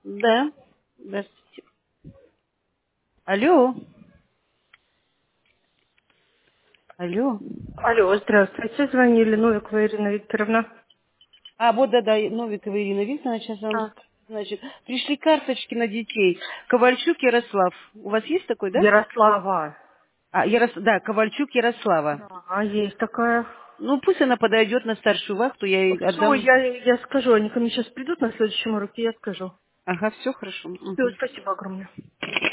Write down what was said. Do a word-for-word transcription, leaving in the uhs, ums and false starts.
Да. Здравствуйте. Алло. Алло. Алло, здравствуйте. Звонили Новикова Ирина Викторовна. А, вот, да-да, Новикова Ирина Викторовна, сейчас вам А, скажу. Значит, пришли карточки на детей. Ковальчук Ярослав. У вас есть такой, да? Ярослава. А, Ярос... да, Ковальчук Ярослава. Да, а есть такая. Ну, пусть она подойдет на старшую вахту, я ей Все, отдам. я, я скажу. Они ко мне сейчас придут на следующем уроке, я скажу. Ага, все хорошо. Все, Мгм. спасибо огромное.